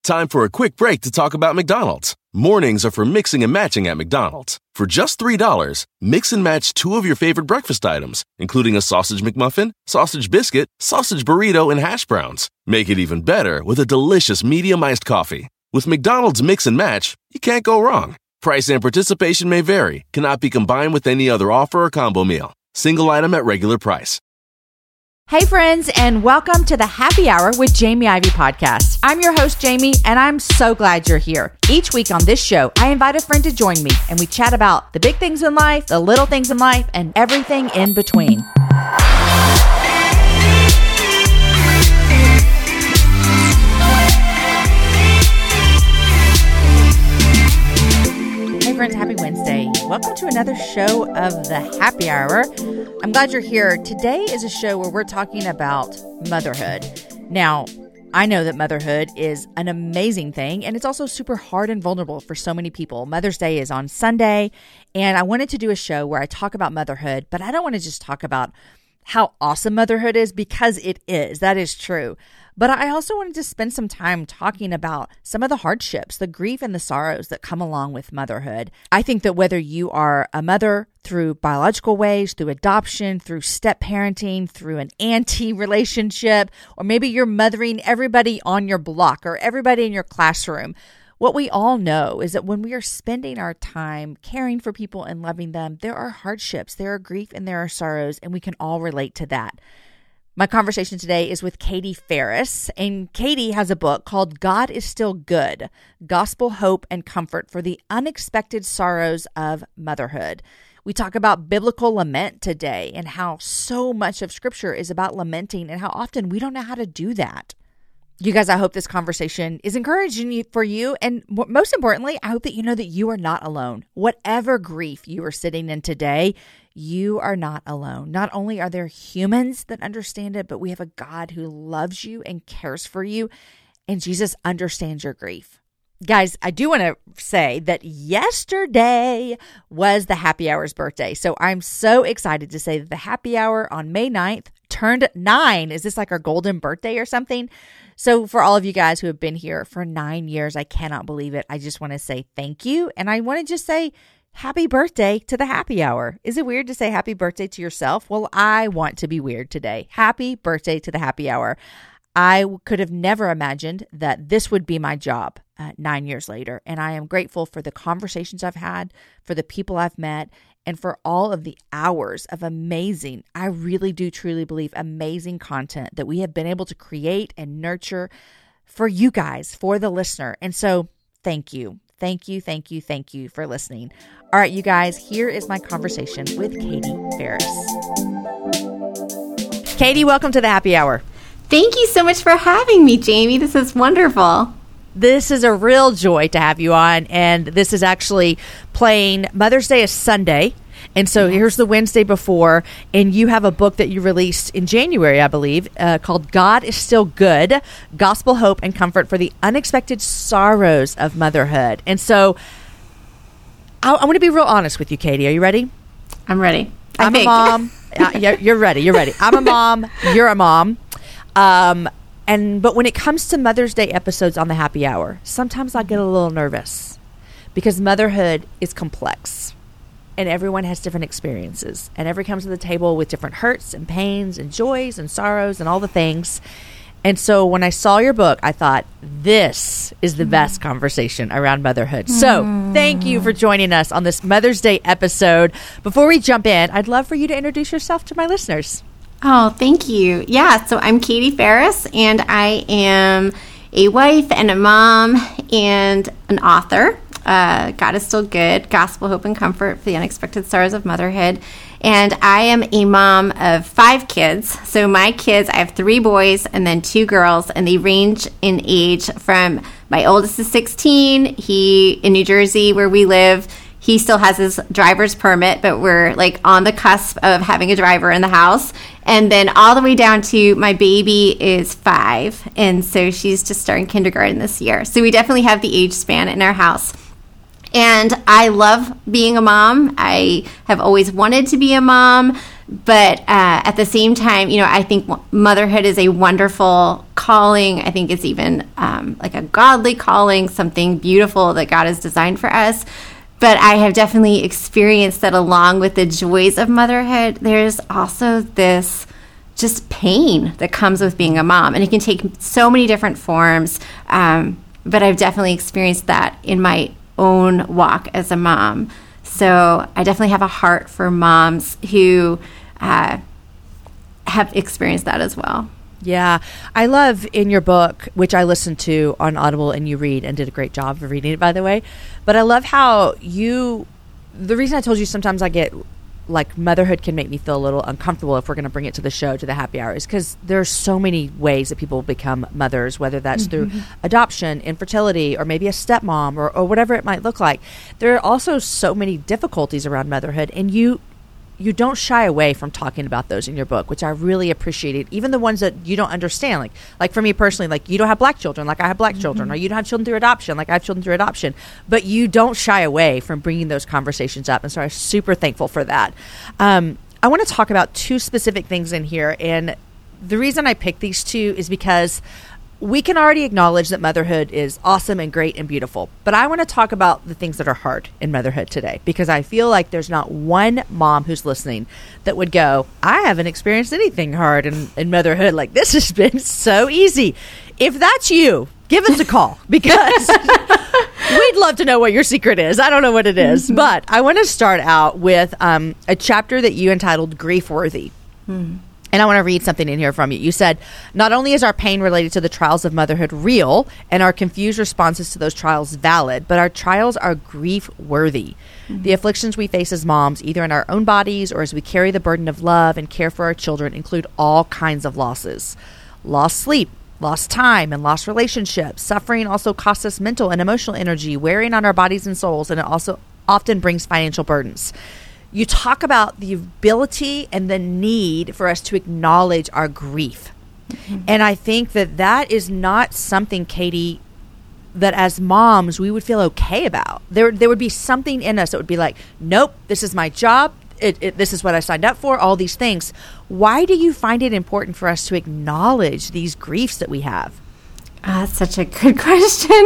Time for a quick break to talk about McDonald's. Mornings are for mixing and matching at McDonald's. For just $3, mix and match 2 of your favorite breakfast items, including a sausage McMuffin, sausage biscuit, sausage burrito, and hash browns. Make it even better with a delicious medium iced coffee. With McDonald's Mix and Match, you can't go wrong. Price and participation may vary, cannot be combined with any other offer or combo meal. Single item at regular price. Hey friends, and welcome to the Happy Hour with Jamie Ivey podcast. I'm your host, Jamie, and I'm so glad you're here. Each week on this show, I invite a friend to join me, and we chat about the big things in life, the little things in life, and everything in between. Hey friends, happy Wednesday. Welcome to another show of the Happy Hour. I'm glad you're here. Today is a show where we're talking about motherhood. Now, I know that motherhood is an amazing thing, and it's also super hard and vulnerable for so many people. Mother's Day is on Sunday, and I wanted to do a show where I talk about motherhood, but I don't want to just talk about how awesome motherhood is, because it is. That is true. But I also wanted to spend some time talking about some of the hardships, the grief and the sorrows that come along with motherhood. I think that whether you are a mother through biological ways, through adoption, through step parenting, through an auntie relationship, or maybe you're mothering everybody on your block or everybody in your classroom, what we all know is that when we are spending our time caring for people and loving them, there are hardships, there are grief, and there are sorrows, and we can all relate to that. My conversation today is with Katie Ferris, and Katie has a book called God is Still Good, Gospel, Hope, and Comfort for the Unexpected Sorrows of Motherhood. We talk about biblical lament today and how so much of Scripture is about lamenting and how often we don't know how to do that. You guys, I hope this conversation is encouraging for you. And most importantly, I hope that you know that you are not alone. Whatever grief you are sitting in today, you are not alone. Not only are there humans that understand it, but we have a God who loves you and cares for you. And Jesus understands your grief. Guys, I do want to say that yesterday was the Happy Hour's birthday. So I'm so excited to say that the Happy Hour on May 9th turned 9. Is this like our golden birthday or something? So for all of you guys who have been here for 9 years, I cannot believe it. I just want to say thank you. And I want to just say happy birthday to the Happy Hour. Is it weird to say happy birthday to yourself? Well, I want to be weird today. Happy birthday to the Happy Hour. I could have never imagined that this would be my job 9 years later. And I am grateful for the conversations I've had, for the people I've met, and for all of the hours of amazing, I really do truly believe, amazing content that we have been able to create and nurture for you guys, for the listener. And so thank you. Thank you, thank you, thank you for listening. All right, you guys, here is my conversation with Katie Ferris. Katie, welcome to the Happy Hour. Thank you so much for having me, Jamie. This is wonderful. This is a real joy to have you on, and this is actually playing Mother's Day is Sunday, and so here's the Wednesday before, and you have a book that you released in January, I believe, called God is Still Good, Gospel, Hope, and Comfort for the Unexpected Sorrows of Motherhood. And so I want to be real honest with you, Katie. Are you ready? I'm ready. I'm a mom. Yeah, you're ready. You're ready. I'm a mom. You're a mom. But when it comes to Mother's Day episodes on the Happy Hour, sometimes I get a little nervous because motherhood is complex and everyone has different experiences and everyone comes to the table with different hurts and pains and joys and sorrows and all the things. And so when I saw your book, I thought this is the best conversation around motherhood. So thank you for joining us on this Mother's Day episode. Before we jump in, I'd love for you to introduce yourself to my listeners. Oh, thank you. Yeah, so I'm Katie Ferris, and I am a wife and a mom and an author. God is Still Good, Gospel, Hope, and Comfort for the Unexpected Sorrows of Motherhood. And I am a mom of 5 kids. So my kids, I have 3 boys and then 2 girls, and they range in age from my oldest is 16. He, in New Jersey, where we live, he still has his driver's permit, but we're like on the cusp of having a driver in the house. And then all the way down to my baby is 5. And so she's just starting kindergarten this year. So we definitely have the age span in our house. And I love being a mom. I have always wanted to be a mom. But at the same time, I think motherhood is a wonderful calling. I think it's even like a godly calling, something beautiful that God has designed for us. But I have definitely experienced that along with the joys of motherhood, there's also this just pain that comes with being a mom. And it can take so many different forms. But I've definitely experienced that in my own walk as a mom. So I definitely have a heart for moms who have experienced that as well. Yeah. I love in your book, which I listened to on Audible and you read and did a great job of reading it, by the way. But I love how the reason I told you sometimes I get like motherhood can make me feel a little uncomfortable if we're going to bring it to the show, to the happy hour, is because there's so many ways that people become mothers, whether that's through adoption, infertility, or maybe a stepmom or whatever it might look like. There are also so many difficulties around motherhood, and you don't shy away from talking about those in your book, which I really appreciated. Even the ones that you don't understand, like for me personally, like you don't have black children, like I have black children, or you don't have children through adoption, like I have children through adoption. But you don't shy away from bringing those conversations up, and so I'm super thankful for that. I want to talk about two specific things in here, and the reason I picked these two is because we can already acknowledge that motherhood is awesome and great and beautiful. But I want to talk about the things that are hard in motherhood today, because I feel like there's not one mom who's listening that would go, I haven't experienced anything hard in motherhood. Like, this has been so easy. If that's you, give us a call, because we'd love to know what your secret is. I don't know what it is. But I want to start out with a chapter that you entitled Grief Worthy. And I want to read something in here from you. You said, not only is our pain related to the trials of motherhood real and our confused responses to those trials valid, but our trials are grief worthy. The afflictions we face as moms, either in our own bodies or as we carry the burden of love and care for our children, include all kinds of losses. Lost sleep, lost time, and lost relationships. Suffering also costs us mental and emotional energy, wearing on our bodies and souls, and it also often brings financial burdens. You talk about the ability and the need for us to acknowledge our grief. And I think that is not something, Katie, that as moms we would feel okay about. There would be something in us that would be like, nope, this is my job. This is what I signed up for, all these things. Why do you find it important for us to acknowledge these griefs that we have? That's such a good question.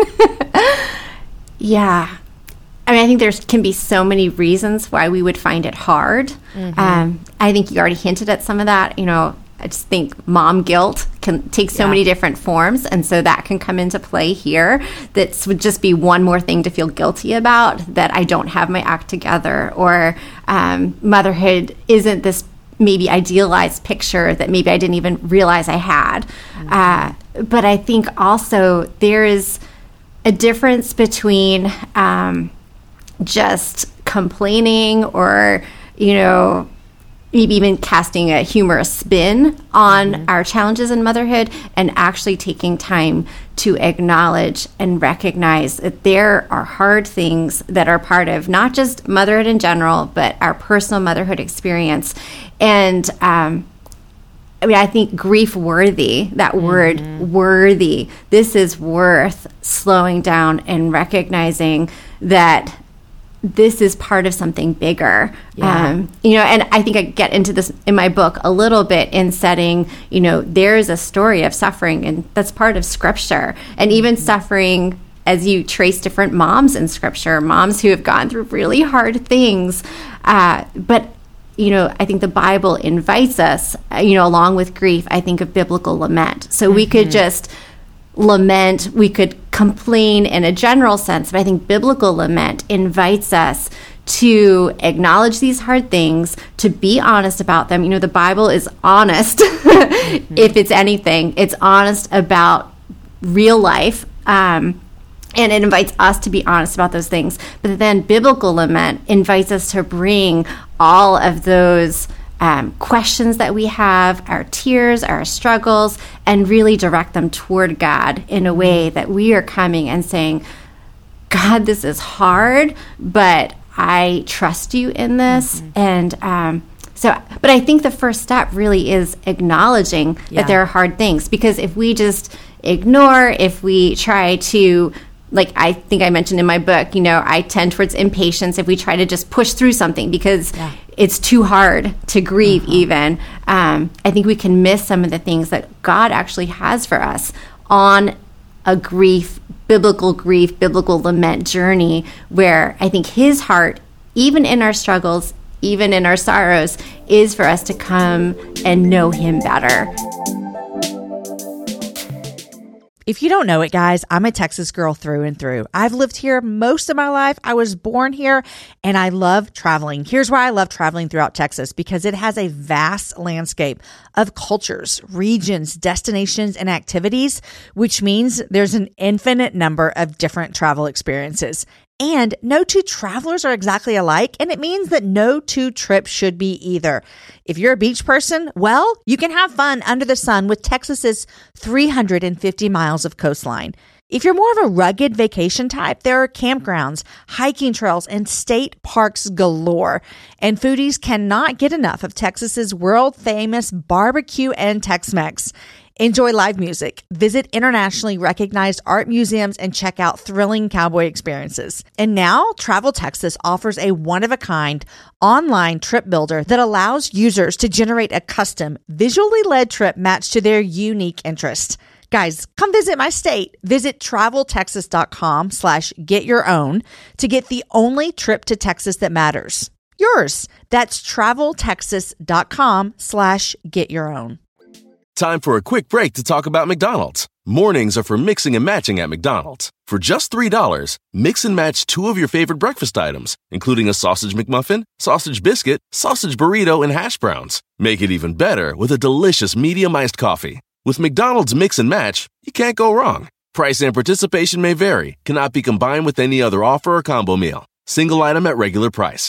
Yeah. I mean, I think there can be so many reasons why we would find it hard. I think you already hinted at some of that. You know, I just think mom guilt can take so many different forms. And so that can come into play here. That would just be one more thing to feel guilty about, that I don't have my act together, or motherhood isn't this maybe idealized picture that maybe I didn't even realize I had. But I think also there is a difference between just complaining or, you know, maybe even casting a humorous spin on our challenges in motherhood, and actually taking time to acknowledge and recognize that there are hard things that are part of not just motherhood in general, but our personal motherhood experience. And I mean, I think grief worthy, that word worthy, this is worth slowing down and recognizing that this is part of something bigger. You know, and I think I get into this in my book a little bit in setting, you know, there's a story of suffering, and that's part of Scripture. And even suffering, as you trace different moms in Scripture, moms who have gone through really hard things. But you know, I think the Bible invites us, you know, along with grief, I think of biblical lament. So we could just lament, we could complain in a general sense, but I think biblical lament invites us to acknowledge these hard things, to be honest about them. You know, the Bible is honest. If it's anything, it's honest about real life. And it invites us to be honest about those things. But then biblical lament invites us to bring all of those questions that we have, our tears, our struggles, and really direct them toward God in a way that we are coming and saying, God, this is hard, but I trust you in this. And but I think the first step really is acknowledging that there are hard things. Because if we just ignore, if we try to like I think I mentioned in my book, I tend towards impatience if we try to just push through something because it's too hard to grieve even. I think we can miss some of the things that God actually has for us on a biblical lament journey, where I think his heart, even in our struggles, even in our sorrows, is for us to come and know him better. If you don't know it, guys, I'm a Texas girl through and through. I've lived here most of my life. I was born here, and I love traveling. Here's why I love traveling throughout Texas, because it has a vast landscape of cultures, regions, destinations, and activities, which means there's an infinite number of different travel experiences. And no two travelers are exactly alike, and it means that no two trips should be either. If you're a beach person, well, you can have fun under the sun with Texas's 350 miles of coastline. If you're more of a rugged vacation type, there are campgrounds, hiking trails, and state parks galore. And foodies cannot get enough of Texas's world-famous barbecue and Tex-Mex. Enjoy live music, visit internationally recognized art museums, and check out thrilling cowboy experiences. And now, Travel Texas offers a one-of-a-kind online trip builder that allows users to generate a custom, visually led trip matched to their unique interest. Guys, come visit my state. Visit traveltexas.com/getyourown to get the only trip to Texas that matters. Yours. That's traveltexas.com/getyourown. Time for a quick break to talk about McDonald's. Mornings are for mixing and matching at McDonald's. For just $3, mix and match 2 of your favorite breakfast items, including a sausage McMuffin, sausage biscuit, sausage burrito, and hash browns. Make it even better with a delicious medium iced coffee. With McDonald's Mix and Match, you can't go wrong. Price and participation may vary, cannot be combined with any other offer or combo meal. Single item at regular price.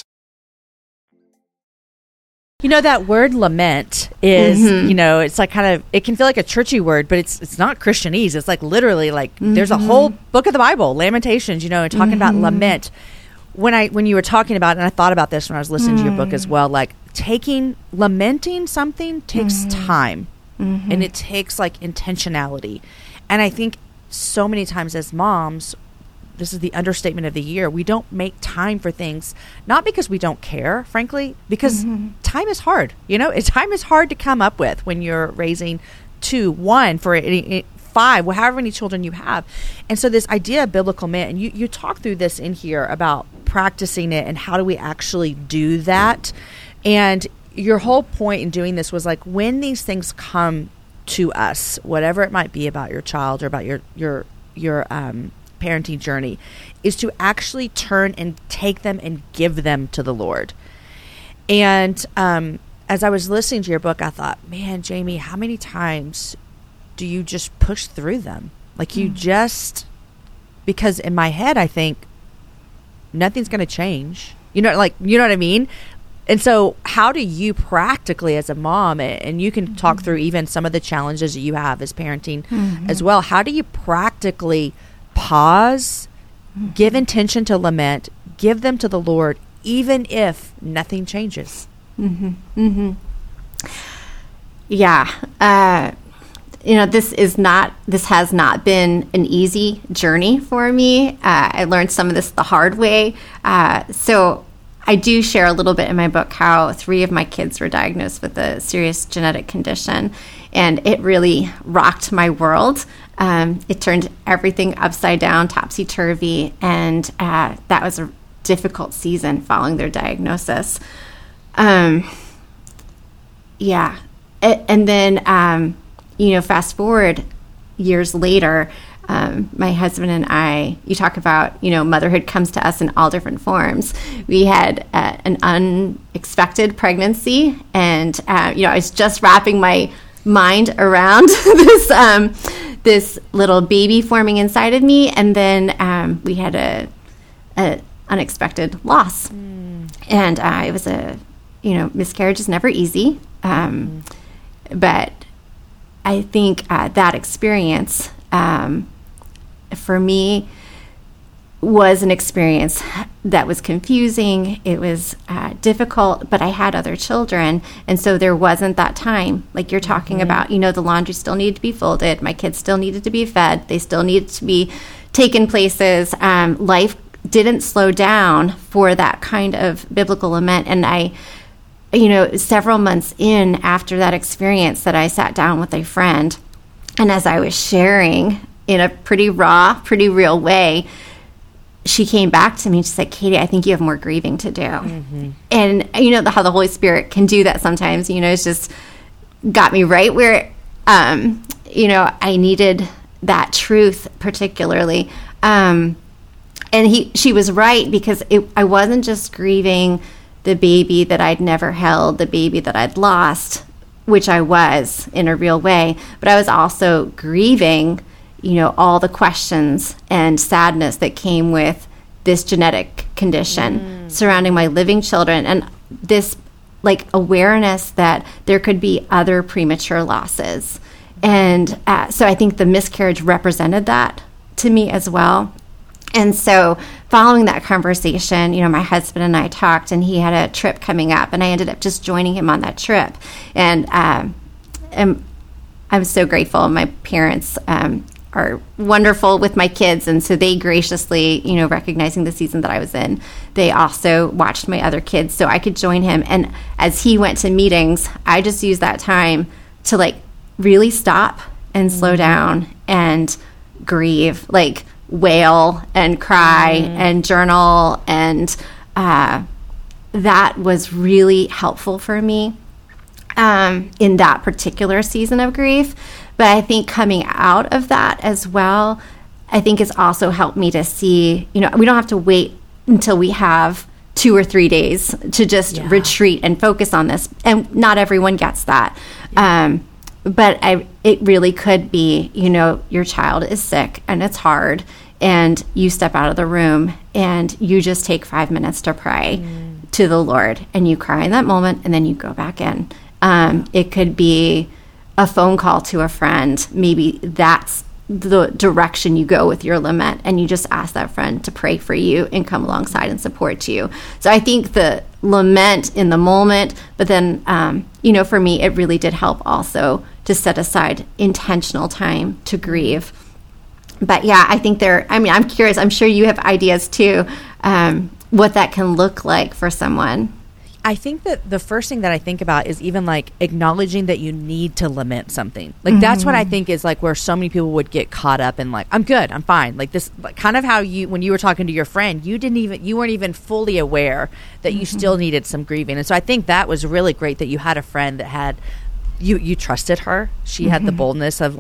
That word lament is, it's like kind of, it can feel like a churchy word, but it's not Christianese. It's like literally like there's a whole book of the Bible, Lamentations, and talking about lament. When you were talking about, and I thought about this when I was listening to your book as well, like lamenting something takes time and it takes like intentionality. And I think so many times as moms, this is the understatement of the year, we don't make time for things, not because we don't care, frankly, because time is hard. Time is hard to come up with when you're raising 2, 1, for 5, however many children you have. And so this idea of biblical lament, and you talk through this in here about practicing it and how do we actually do that. And your whole point in doing this was like, when these things come to us, whatever it might be about your child or about your parenting journey, is to actually turn and take them and give them to the Lord. And as I was listening to your book, I thought, man, Jamie, how many times do you just push through them? Like you just, because in my head, I think nothing's going to change. You know what I mean? And so how do you practically as a mom, and you can talk through even some of the challenges that you have as parenting as well, how do you practically pause, give intention to lament, give them to the Lord, even if nothing changes? Yeah. This has not been an easy journey for me. I learned some of this the hard way. So I do share a little bit in my book how 3 of my kids were diagnosed with a serious genetic condition, and it really rocked my world. It turned everything upside down, topsy-turvy, and that was a difficult season following their diagnosis. And then, fast forward years later, my husband and I, you talk about, motherhood comes to us in all different forms. We had an unexpected pregnancy, and, I was just wrapping my mind around this little baby forming inside of me, and then we had a unexpected loss. And it was miscarriage is never easy, but I think that experience for me was an experience that was confusing. It was difficult, but I had other children, and so there wasn't that time like you're talking about. The laundry still needed to be folded. My kids still needed to be fed. They still needed to be taken places. Life didn't slow down for that kind of biblical lament. And I, several months in after that experience, that I sat down with a friend, and as I was sharing in a pretty raw, pretty real way, she came back to me and she said, Katie, I think you have more grieving to do. Mm-hmm. And how the Holy Spirit can do that sometimes, it's just got me right where, I needed that truth particularly. And she was right, because I wasn't just grieving the baby that I'd never held, the baby that I'd lost, which I was in a real way, but I was also grieving all the questions and sadness that came with this genetic condition surrounding my living children, and this awareness that there could be other premature losses. And so I think the miscarriage represented that to me as well. And so following that conversation, my husband and I talked, and he had a trip coming up, and I ended up just joining him on that trip. And I'm so grateful. My parents are wonderful with my kids, and so they graciously, recognizing the season that I was in, they also watched my other kids so I could join him. And as he went to meetings, I just used that time to really stop and slow down and grieve, wail and cry and journal, and that was really helpful for me in that particular season of grief. But I think coming out of that as well, I think it's also helped me to see, we don't have to wait until we have 2 or 3 days to just retreat and focus on this. And not everyone gets that. Yeah. But it really could be, your child is sick and it's hard, and you step out of the room and you just take 5 minutes to pray to the Lord, and you cry in that moment, and then you go back in. It could be a phone call to a friend. Maybe that's the direction you go with your lament, and you just ask that friend to pray for you and come alongside and support you. So I think the lament in the moment, but then, for me, it really did help also to set aside intentional time to grieve. But yeah, I think I'm curious, I'm sure you have ideas too, what that can look like for someone. I think that the first thing that I think about is even acknowledging that you need to lament something. That's what I think is where so many people would get caught up in I'm good, I'm fine. This kind of how when you were talking to your friend, you weren't even fully aware that you still needed some grieving. And so I think that was really great that you had a friend that had, you trusted her. She had the boldness of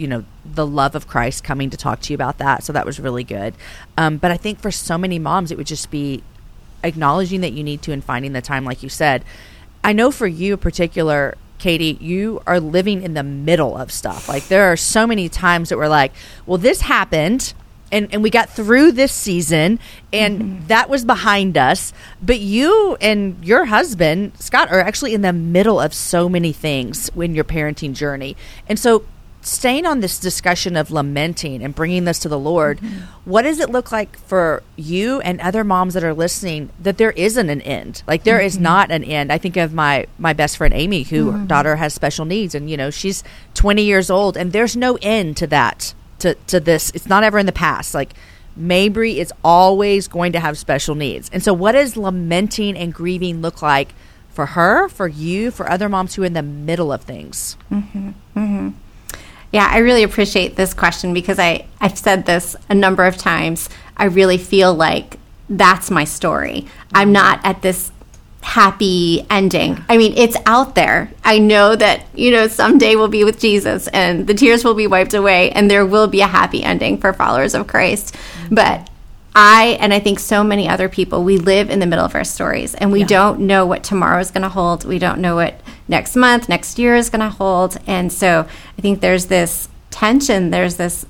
the love of Christ coming to talk to you about that. So that was really good. But I think for so many moms, it would just be acknowledging that you need to and finding the time, like you said. I know for you in particular, Katie, you are living in the middle of stuff. There are so many times that we're well, this happened and we got through this season and that was behind us. But you and your husband, Scott, are actually in the middle of so many things in your parenting journey. And so staying on this discussion of lamenting and bringing this to the Lord, what does it look like for you and other moms that are listening that there isn't an end? There is not an end. I think of my best friend, Amy, who her daughter has special needs, and, she's 20 years old, and there's no end to that, to this. It's not ever in the past. Mabry is always going to have special needs. And so what does lamenting and grieving look like for her, for you, for other moms who are in the middle of things? Yeah, I really appreciate this question, because I've said this a number of times. I really feel like that's my story. I'm not at this happy ending. I mean, it's out there. I know that, someday we'll be with Jesus and the tears will be wiped away and there will be a happy ending for followers of Christ. But I think so many other people, we live in the middle of our stories, and we don't know what tomorrow is going to hold. We don't know what next month, next year is going to hold. And so I think there's this tension. There's this,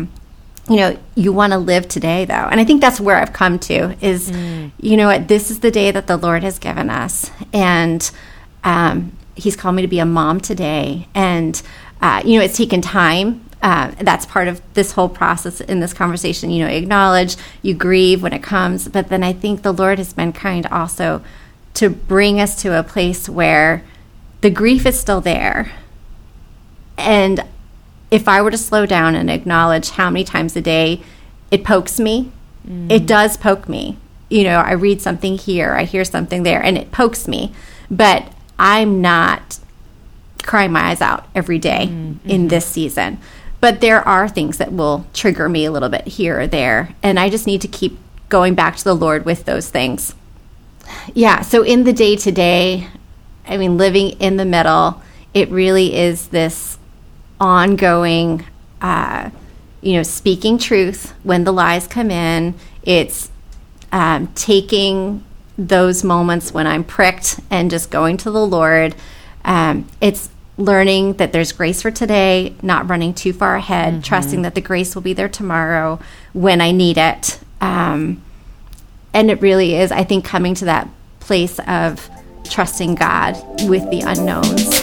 you want to live today, though. And I think that's where I've come to is, this is the day that the Lord has given us. And he's called me to be a mom today. And, it's taken time. That's part of this whole process in this conversation. Acknowledge, you grieve when it comes, but then I think the Lord has been kind also to bring us to a place where the grief is still there. And if I were to slow down and acknowledge how many times a day it pokes me. It does poke me. I read something here, I hear something there, and it pokes me. But I'm not crying my eyes out every day in this season. But there are things that will trigger me a little bit here or there, and I just need to keep going back to the Lord with those things. Yeah, so in the day-to-day, living in the middle, it really is this ongoing, speaking truth when the lies come in. It's taking those moments when I'm pricked and just going to the Lord. It's learning that there's grace for today, not running too far ahead, trusting that the grace will be there tomorrow when I need it. And it really is, I think, coming to that place of trusting God with the unknowns.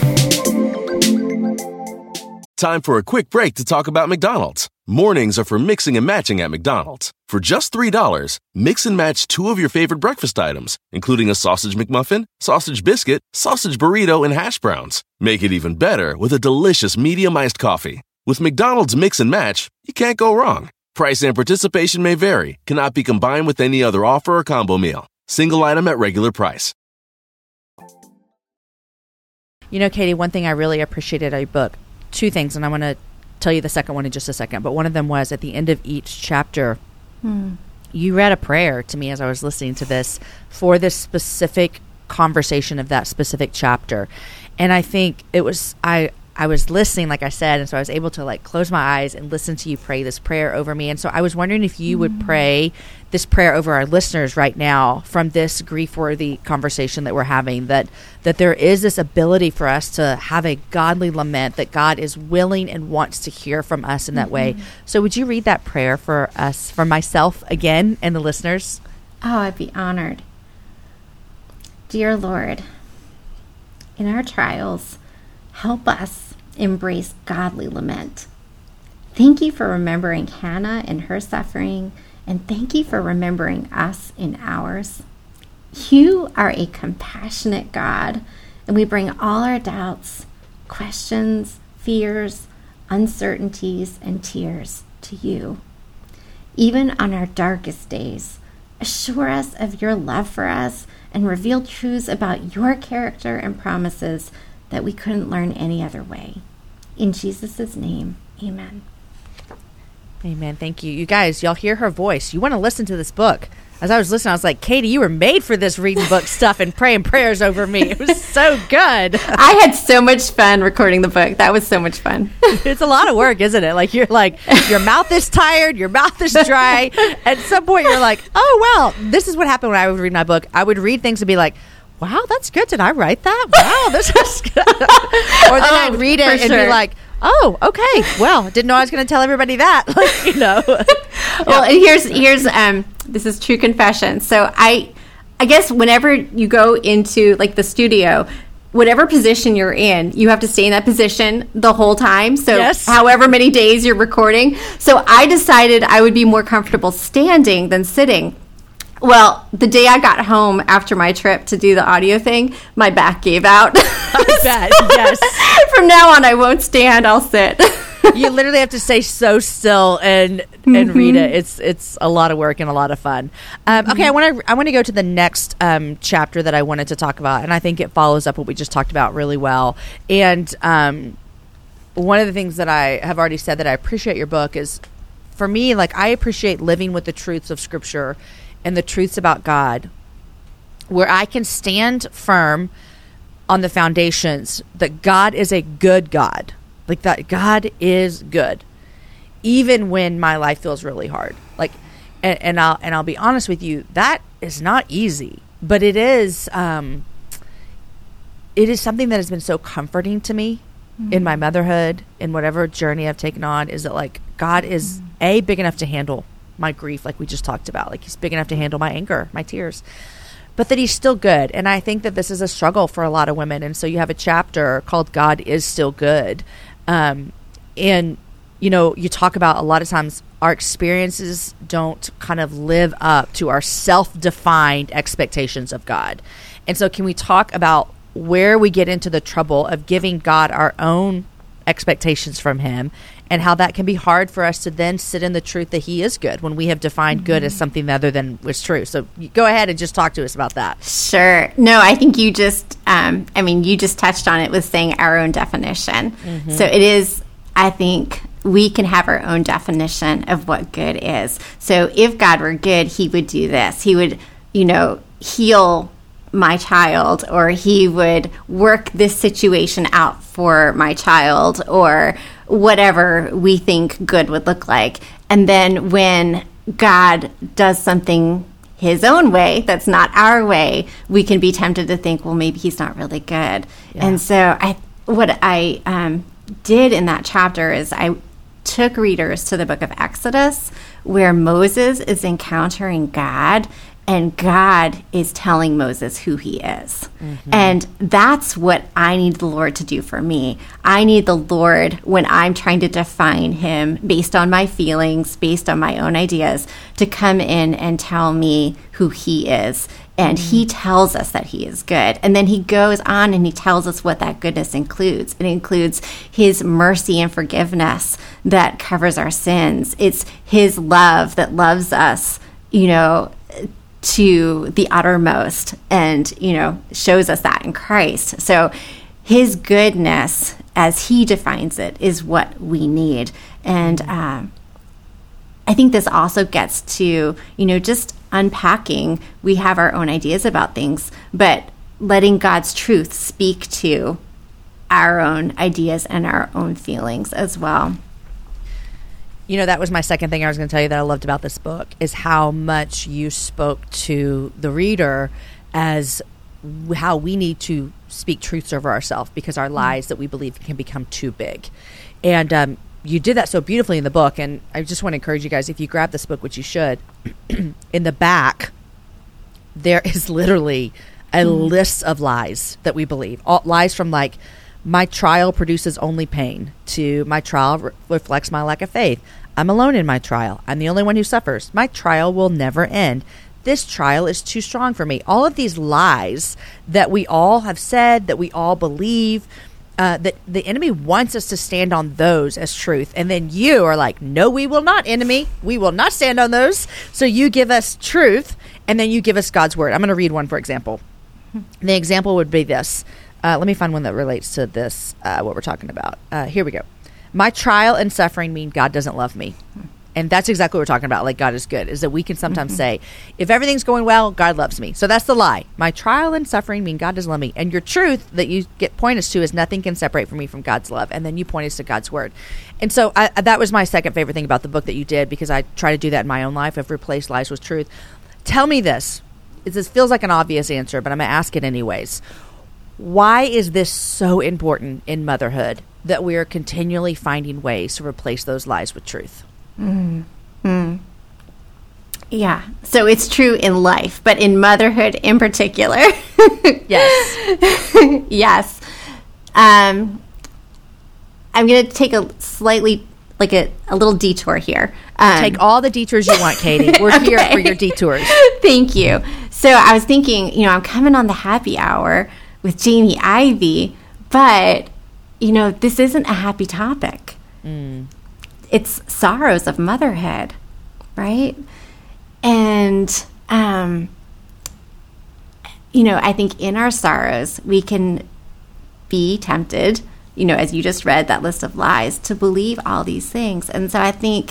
Time for a quick break to talk about McDonald's. Mornings are for mixing and matching at McDonald's. For just $3, mix and match 2 of your favorite breakfast items, including a sausage McMuffin, sausage biscuit, sausage burrito, and hash browns. Make it even better with a delicious medium iced coffee. With McDonald's Mix and Match, you can't go wrong. Price and participation may vary, cannot be combined with any other offer or combo meal. Single item at regular price. Katie, one thing I really appreciated out of your book, 2 things, and I'm going to tell you the second one in just a second, but one of them was at the end of each chapter, you read a prayer to me as I was listening to this for this specific conversation of that specific chapter. And I think it was, I was listening, like I said, and so I was able to close my eyes and listen to you pray this prayer over me. And so I was wondering if you would pray this prayer over our listeners right now from this grief-worthy conversation that we're having, that there is this ability for us to have a godly lament, that God is willing and wants to hear from us in that way. So would you read that prayer for us, for myself again, and the listeners? Oh, I'd be honored. Dear Lord, in our trials, help us embrace godly lament. Thank you for remembering Hannah and her suffering, and thank you for remembering us in ours. You are a compassionate God, and we bring all our doubts, questions, fears, uncertainties, and tears to you. Even on our darkest days, assure us of your love for us and reveal truths about your character and promises that we couldn't learn any other way. In Jesus' name, amen. Amen. Thank you. You guys, y'all hear her voice. You want to listen to this book. As I was listening, I was like, Katie, you were made for this reading book stuff and praying prayers over me. It was so good. I had so much fun recording the book. That was so much fun. It's a lot of work, isn't it? Your mouth is tired, your mouth is dry. At some point, you're like, oh, well, this is what happened when I would read my book. I would read things and be like, wow, that's good. Did I write that? Wow, this is good. Or then I'd read it and be like, oh, okay. Well, didn't know I was going to tell everybody that. Well, and here's this is true confession. So I guess whenever you go into the studio, whatever position you're in, you have to stay in that position the whole time. So yes. However many days you're recording. So I decided I would be more comfortable standing than sitting. Well, the day I got home after my trip to do the audio thing, my back gave out. I bet, yes. From now on, I won't stand, I'll sit. You literally have to stay so still and read it. It's a lot of work and a lot of fun. Okay, I want to go to the next chapter that I wanted to talk about, and I think it follows up what we just talked about really well. And one of the things that I have already said that I appreciate your book is, for me, I appreciate living with the truths of Scripture and the truths about God, where I can stand firm on the foundations that God is a good God, that God is good, even when my life feels really hard. And I'll be honest with you, that is not easy, but it is something that has been so comforting to me in my motherhood, in whatever journey I've taken on, is that God is big enough to handle my grief, like we just talked about. He's big enough to handle my anger, my tears, but that he's still good. And I think that this is a struggle for a lot of women. And so you have a chapter called God is Still Good. And, you talk about a lot of times our experiences don't kind of live up to our self-defined expectations of God. And so can we talk about where we get into the trouble of giving God our own expectations from him and how that can be hard for us to then sit in the truth that he is good when we have defined good as something other than was true. So go ahead and just talk to us about that. Sure. No, I think you just, you just touched on it with saying our own definition. So it is, I think, we can have our own definition of what good is. So if God were good, he would do this. He would, heal my child, or he would work this situation out for my child, or whatever we think good would look like. And then when God does something his own way that's not our way, we can be tempted to think, well, maybe he's not really good. Yeah. And so what I did in that chapter is I took readers to the book of Exodus, where Moses is encountering God, and God is telling Moses who he is. And that's what I need the Lord to do for me. I need the Lord, when I'm trying to define him based on my feelings, based on my own ideas, to come in and tell me who he is. And he tells us that he is good. And then he goes on and he tells us what that goodness includes. It includes his mercy and forgiveness that covers our sins. It's his love that loves us, to the uttermost, and shows us that in Christ. So his goodness, as he defines it, is what we need. And I think this also gets to just unpacking. We have our own ideas about things, but letting God's truth speak to our own ideas and our own feelings as well. That was my second thing I was going to tell you that I loved about this book, is how much you spoke to the reader as how we need to speak truths over ourselves, because our lies that we believe can become too big. And you did that so beautifully in the book. And I just want to encourage you guys, if you grab this book, which you should, in the back, there is literally a list of lies that we believe. All lies from my trial produces only pain, to my trial reflects my lack of faith. I'm alone in my trial. I'm the only one who suffers. My trial will never end. This trial is too strong for me. All of these lies that we all have said, that we all believe, that the enemy wants us to stand on those as truth. And then you are like, no, we will not, enemy. We will not stand on those. So you give us truth, and then you give us God's word. I'm going to read one, for example. The example would be this. Let me find one that relates to this, what we're talking about. Here we go. My trial and suffering mean God doesn't love me. And that's exactly what we're talking about, like God is good, is that we can sometimes say, if everything's going well, God loves me. So that's the lie. My trial and suffering mean God doesn't love me. And your truth that you point us to is nothing can separate from me from God's love. And then you point us to God's word. And so that was my second favorite thing about the book that you did, because I try to do that in my own life. I've replaced lies with truth. Tell me this. This feels like an obvious answer, but I'm going to ask it anyways. Why is this so important in motherhood, that we are continually finding ways to replace those lies with truth? Yeah. So it's true in life, but in motherhood in particular. Yes. Yes. I'm going to take a slightly, a little detour here. Take all the detours you want, Katie. We're here for your detours. Thank you. So I was thinking, I'm coming on the happy hour with Jamie Ivey, but, this isn't a happy topic. It's sorrows of motherhood, right? And, I think in our sorrows, we can be tempted, as you just read that list of lies, to believe all these things. And so I think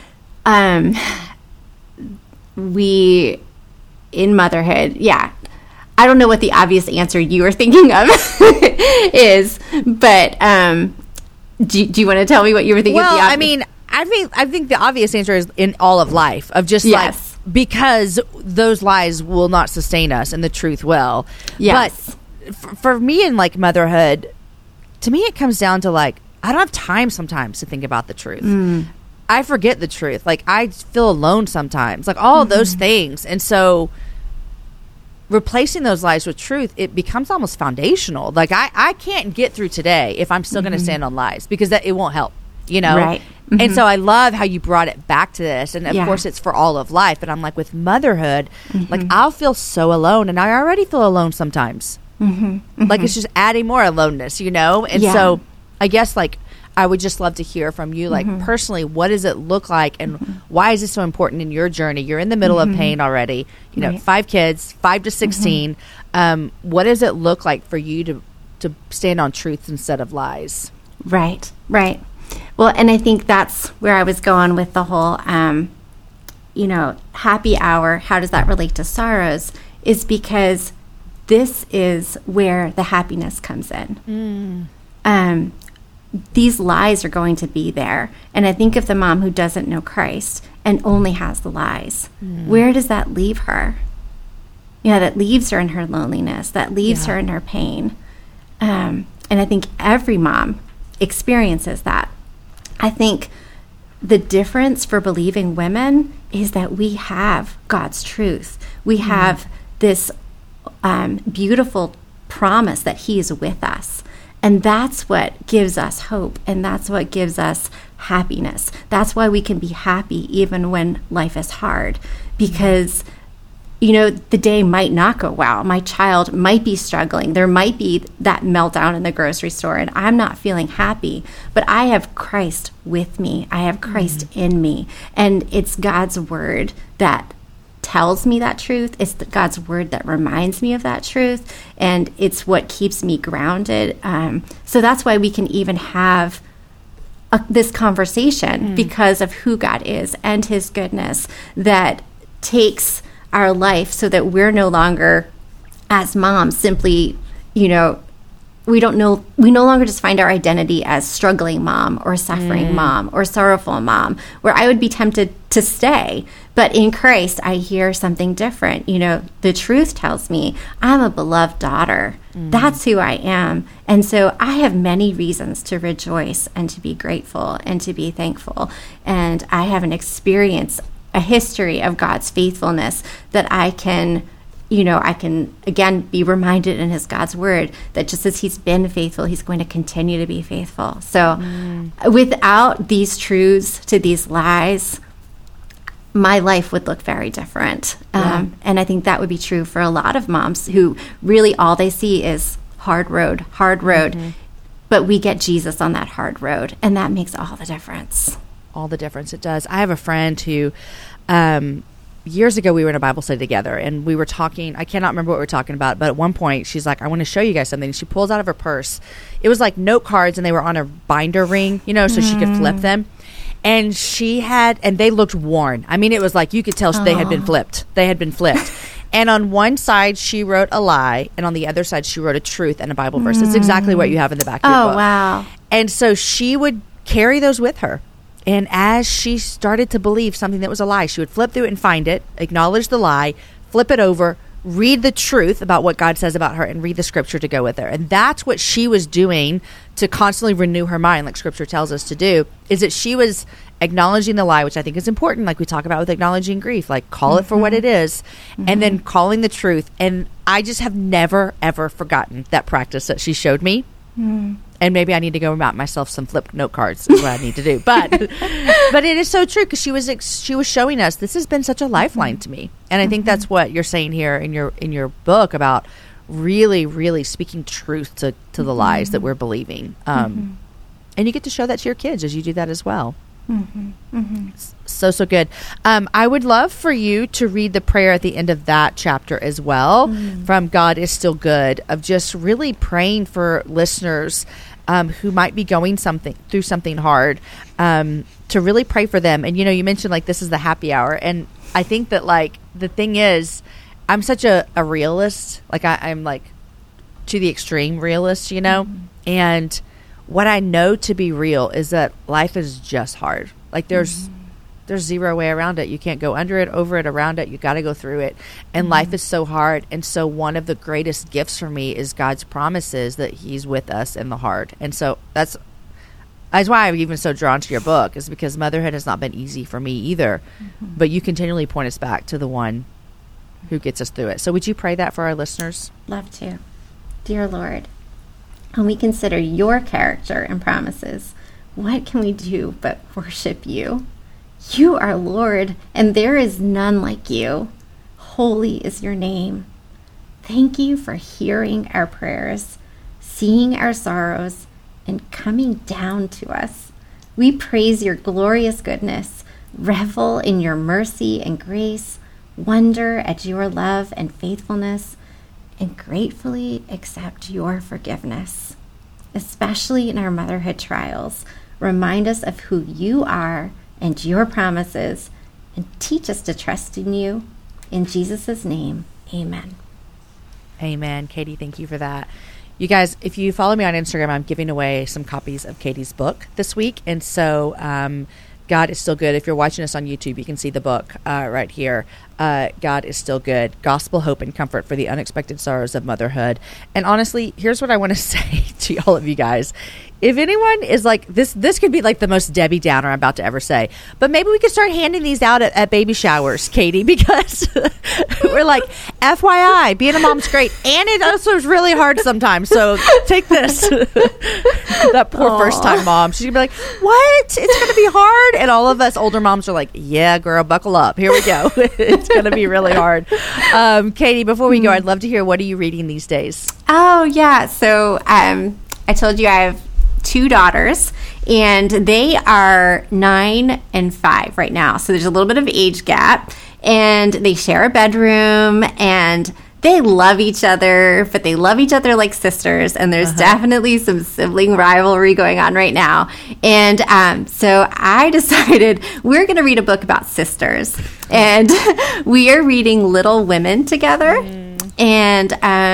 we, in motherhood, I don't know what the obvious answer you were thinking of is, but do you want to tell me what you were thinking? Well, I think the obvious answer is in all of life, of just because those lies will not sustain us and the truth will. Yes. But for me in motherhood, to me it comes down to I don't have time sometimes to think about the truth. I forget the truth. I feel alone sometimes, all of those things. And so replacing those lies with truth, it becomes almost foundational. I can't get through today if I'm still going to stand on lies, because it won't help, Right. And so I love how you brought it back to this. And of course it's for all of life, but I'm with motherhood, I'll feel so alone, and I already feel alone sometimes. It's just adding more aloneness, And so I guess I would just love to hear from you, like personally, what does it look like, and why is this so important in your journey? You're in the middle of pain already, 5 kids, 5 to 16. What does it look like for you to stand on truth instead of lies? Right. Well, and I think that's where I was going with the whole, happy hour. How does that relate to sorrows? Is because this is where the happiness comes in. These lies are going to be there. And I think of the mom who doesn't know Christ and only has the lies. Where does that leave her? That leaves her in her loneliness. That leaves her in her pain. And I think every mom experiences that. I think the difference for believing women is that we have God's truth. We have this beautiful promise that he is with us. And that's what gives us hope, and that's what gives us happiness. That's why we can be happy even when life is hard, because the day might not go well. My child might be struggling. There might be that meltdown in the grocery store, and I'm not feeling happy. But I have Christ with me. I have Christ in me. And it's God's word that tells me that truth. It's God's word that reminds me of that truth. And it's what keeps me grounded. So that's why we can even have this conversation because of who God is and his goodness that takes our life so that we're no longer, as moms, simply, we no longer just find our identity as struggling mom or suffering mom or sorrowful mom, where I would be tempted to stay. But in Christ, I hear something different. The truth tells me I'm a beloved daughter. That's who I am. And so I have many reasons to rejoice and to be grateful and to be thankful. And I have a history of God's faithfulness that I can again be reminded in his God's word that just as he's been faithful, he's going to continue to be faithful. So without these truths to these lies, my life would look very different. And I think that would be true for a lot of moms who really all they see is hard road. But we get Jesus on that hard road, and that makes all the difference. All the difference it does. I have a friend who years ago we were in a Bible study together, and we were talking, I cannot remember what we were talking about, but at one point she's like, I want to show you guys something. She pulls out of her purse. It was like note cards, and they were on a binder ring, so she could flip them. And and they looked worn. I mean, it was like you could tell they had been flipped. And on one side she wrote a lie, and on the other side she wrote a truth and a Bible verse. It's exactly what you have in the back of your book. Oh, wow. And so she would carry those with her. And as she started to believe something that was a lie, she would flip through it and find it, acknowledge the lie, flip it over, read the truth about what God says about her, and read the scripture to go with her. And that's what she was doing to constantly renew her mind, like scripture tells us to do, is that she was acknowledging the lie, which I think is important, like we talk about with acknowledging grief, like call it for what it is, and then calling the truth. And I just have never, ever forgotten that practice that she showed me. And maybe I need to go map myself some flipped note cards is what I need to do. But it is so true, because she was showing us this has been such a lifeline to me. And I think that's what you're saying here in your book about really, really speaking truth to the lies that we're believing. And you get to show that to your kids as you do that as well. So good. I would love for you to read the prayer at the end of that chapter as well, from God is Still Good, of just really praying for listeners who might be going through something hard, to really pray for them. And you mentioned like this is the happy hour, and I think that like the thing is, I'm such a realist. Like I'm like to the extreme realist, and what I know to be real is that life is just hard. Like there's zero way around it. You can't go under it, over it, around it. You got to go through it. And life is so hard. And so one of the greatest gifts for me is God's promises that he's with us in the hard. And so that's why I'm even so drawn to your book, is because motherhood has not been easy for me either. But you continually point us back to the one who gets us through it. So would you pray that for our listeners? Love to. Dear Lord, when we consider your character and promises, what can we do but worship you? You are Lord, and there is none like you. Holy is your name. Thank you for hearing our prayers, seeing our sorrows, and coming down to us. We praise your glorious goodness, revel in your mercy and grace, wonder at your love and faithfulness, and gratefully accept your forgiveness. Especially in our motherhood trials, remind us of who you are and your promises, and teach us to trust in you. In Jesus' name, amen. Amen. Katie, thank you for that. You guys, if you follow me on Instagram, I'm giving away some copies of Katie's book this week. And so God is Still Good. If you're watching us on YouTube, you can see the book right here. God is Still Good. Gospel, Hope, and Comfort for the Unexpected Sorrows of Motherhood. And honestly, here's what I want to say to all of you guys. If anyone is like, this could be like the most Debbie Downer I'm about to ever say, but maybe we could start handing these out at baby showers, Katie, because we're like, FYI, being a mom's great. And it also is really hard sometimes. So take this. That poor first-time mom. She's going to be like, what? It's going to be hard? And all of us older moms are like, yeah, girl, buckle up. Here we go. It's going to be really hard. Katie, before we go, I'd love to hear, what are you reading these days? Oh, yeah. So I told you I have 2 daughters, and they are 9 and 5 right now. So there's a little bit of age gap, and they share a bedroom, and they love each other, but they love each other like sisters. And there's definitely some sibling rivalry going on right now. And so I decided we're going to read a book about sisters, and we are reading Little Women together. And,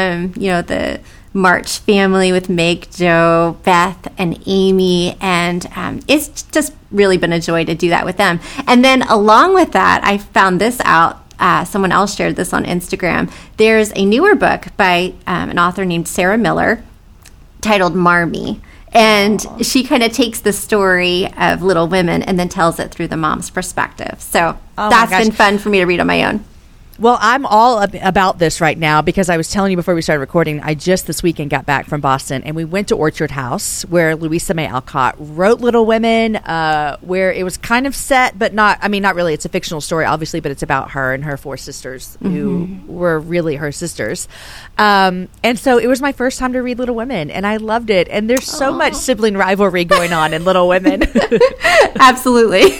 the March family with Meg, Joe, Beth, and Amy. And it's just really been a joy to do that with them. And then along with that, I found this out. Someone else shared this on Instagram. There's a newer book by an author named Sarah Miller titled Marmee. And she kind of takes the story of Little Women and then tells it through the mom's perspective. So that's been fun for me to read on my own. Well, I'm all about this right now because I was telling you before we started recording, I just this weekend got back from Boston, and we went to Orchard House where Louisa May Alcott wrote Little Women, where it was kind of set, but not really. It's a fictional story, obviously, but it's about her and her 4 sisters who were really her sisters. And so it was my first time to read Little Women, and I loved it. And there's so much sibling rivalry going on in Little Women. Absolutely.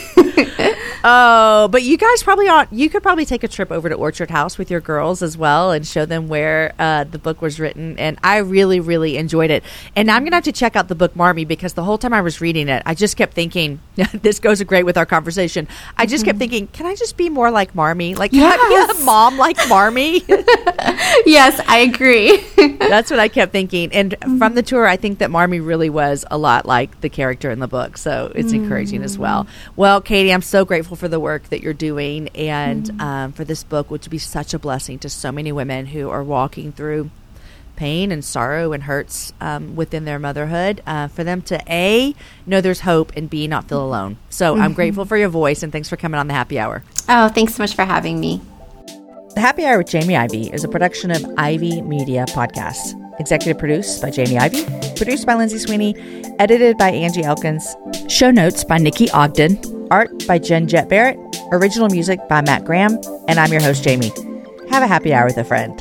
Oh, but you guys you could probably take a trip over to Orchard House with your girls as well and show them where the book was written. And I really, really enjoyed it. And now I'm going to have to check out the book Marmee, because the whole time I was reading it, I just kept thinking, this goes great with our conversation. I just kept thinking, can I just be more like Marmee? Like, can I be a mom like Marmee? Yes, I agree. That's what I kept thinking. And from the tour, I think that Marmee really was a lot like the character in the book. So it's encouraging as well. Well, Katie, I'm so grateful for the work that you're doing and for this book, which would be such a blessing to so many women who are walking through pain and sorrow and hurts within their motherhood, for them to know there's hope, and B, not feel alone. So I'm grateful for your voice, and thanks for coming on the Happy Hour. Oh, thanks so much for having me. The Happy Hour with Jamie Ivey is a production of Ivy Media Podcasts. Executive produced by Jamie Ivey, produced by Lindsay Sweeney, edited by Angie Elkins, show notes by Nikki Ogden, art by Jen Jett Barrett, original music by Matt Graham, and I'm your host, Jamie. Have a happy hour with a friend.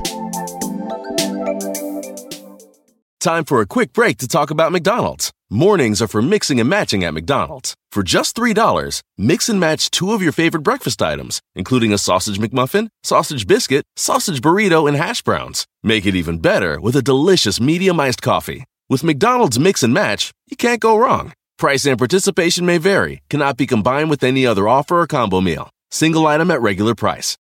Time for a quick break to talk about McDonald's. Mornings are for mixing and matching at McDonald's. For just $3, mix and match 2 of your favorite breakfast items, including a sausage McMuffin, sausage biscuit, sausage burrito, and hash browns. Make it even better with a delicious medium iced coffee. With McDonald's Mix and Match, you can't go wrong. Price and participation may vary, cannot be combined with any other offer or combo meal. Single item at regular price.